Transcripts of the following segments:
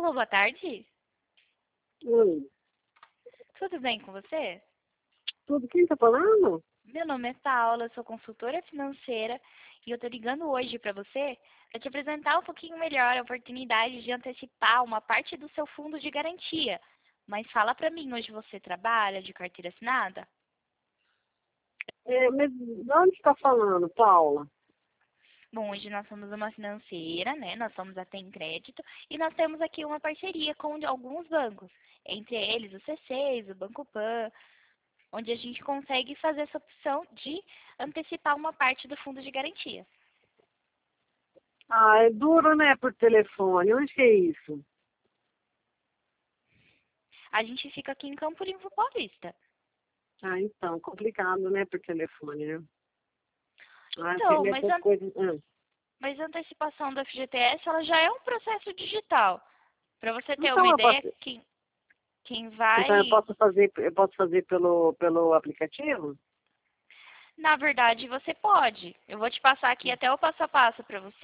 Alô, boa tarde. Oi, Tudo bem com você? tudo, quem tá falando? Meu nome é Paula, eu sou consultora financeira e eu tô ligando hoje para você para te apresentar um pouquinho melhor a oportunidade de antecipar uma parte do seu fundo de garantia. Mas fala para mim, hoje você trabalha de carteira assinada? Mas de onde está falando, Paula? Bom, hoje nós somos uma financeira, né? Nós somos a Tem Crédito e nós temos aqui uma parceria com alguns bancos, entre eles o C6, o Banco Pan, onde a gente consegue fazer essa opção de antecipar uma parte do fundo de garantia. Ah, é duro, né, por telefone. Onde que é isso? A gente fica aqui em Campo Limpo Paulista. Ah, então, complicado, né, por telefone, né? Ah, tem Então, essas coisas. mas a antecipação do FGTS ela já é um processo digital. Para você ter uma Então ideia, quem então vai, eu posso fazer pelo aplicativo? na verdade, você pode. Eu vou te passar aqui até o passo a passo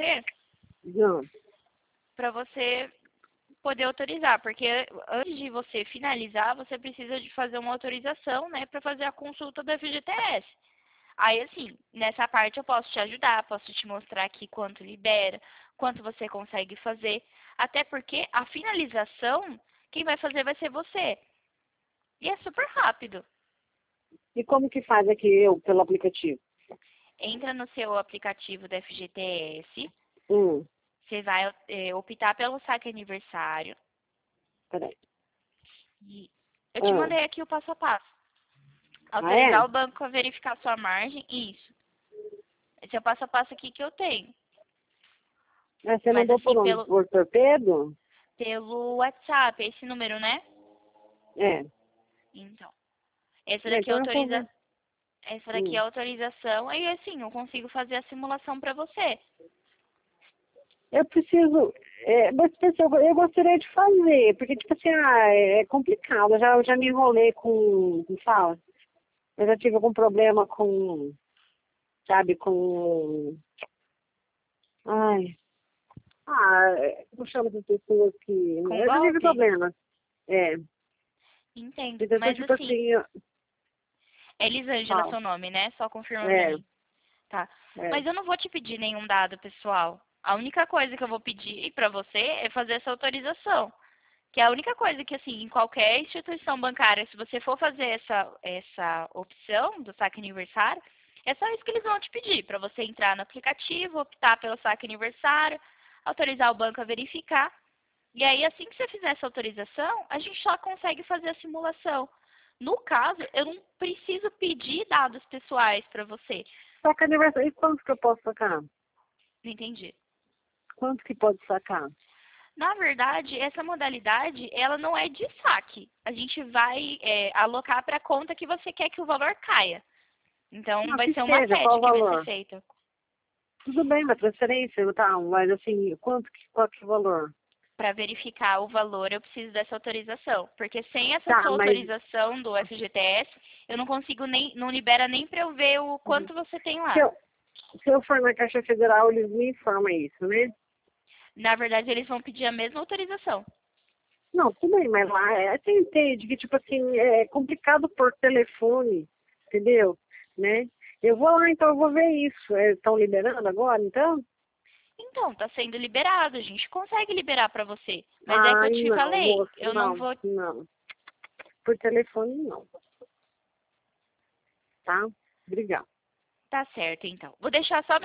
Não. para você poder autorizar, porque antes de você finalizar, você precisa de fazer uma autorização, né, para fazer a consulta do FGTS. Aí, assim, nessa parte eu posso te ajudar, posso te mostrar aqui quanto libera, quanto você consegue fazer. Até porque a finalização, quem vai fazer vai ser você. E é super rápido. E como que faz aqui eu, pelo aplicativo? Entra no seu aplicativo do FGTS, Hum, você vai optar pelo saque aniversário. peraí. E eu te Ah, mandei aqui o passo a passo. ah, é? Autorizar o banco a verificar sua margem, isso. Esse é o passo a passo aqui que eu tenho. Você Mas mandou por assim, onde? Por torpedo? pelo WhatsApp, esse número, né? É. Então. Essa É, daqui é então eu vou autoriza... ver. Essa daqui é Hum. a autorização, aí assim, eu consigo fazer a simulação para você. Eu preciso, mas pessoal, eu gostaria de fazer, porque tipo assim, é complicado. Eu já me enrolei com fala. Eu já tive algum problema com, sabe, com, ai, como chama essas pessoas que, Com eu já tive golpe? problemas. É, Entendo. então Mas tipo assim, assim, Elisângela é fala, seu nome, né? Só confirma pra é, mim. Tá. é. Mas eu não vou te pedir nenhum dado pessoal. A única coisa que eu vou pedir pra você é fazer essa autorização. Que é a única coisa que, assim, em qualquer instituição bancária, se você for fazer essa opção do saque aniversário, é só isso que eles vão te pedir, para você entrar no aplicativo, optar pelo saque aniversário, autorizar o banco a verificar. E aí, assim que você fizer essa autorização, a gente só consegue fazer a simulação. No caso, eu não preciso pedir dados pessoais para você. Saca aniversário, e quanto que eu posso sacar? Não entendi. Quanto que pode sacar? Na verdade, essa modalidade, ela não é de saque. A gente vai alocar para a conta que você quer que o valor caia. Então, Não, vai que ser uma seja, qual TED o que vai ser valor? feita. Tudo bem, uma transferência, tá, mas assim, qual que é o valor? Para verificar o valor, eu preciso dessa autorização. Porque sem essa Tá, sua mas autorização do FGTS, eu não consigo nem, não libera nem para eu ver o quanto você tem se lá. eu, se eu for na Caixa Federal, eles me informam isso, né? Na verdade, eles vão pedir a mesma autorização. Não, tudo bem, mas lá você entende que, tipo assim, é complicado por telefone, entendeu? Né? Eu vou lá, então eu vou ver isso. Estão liberando agora, então? Então, está sendo liberado, a gente consegue liberar para você. Mas é que eu Ai, te não, falei, moço, eu não não, vou. não. Por telefone, não, tá? Obrigada. Tá certo, então. Vou deixar só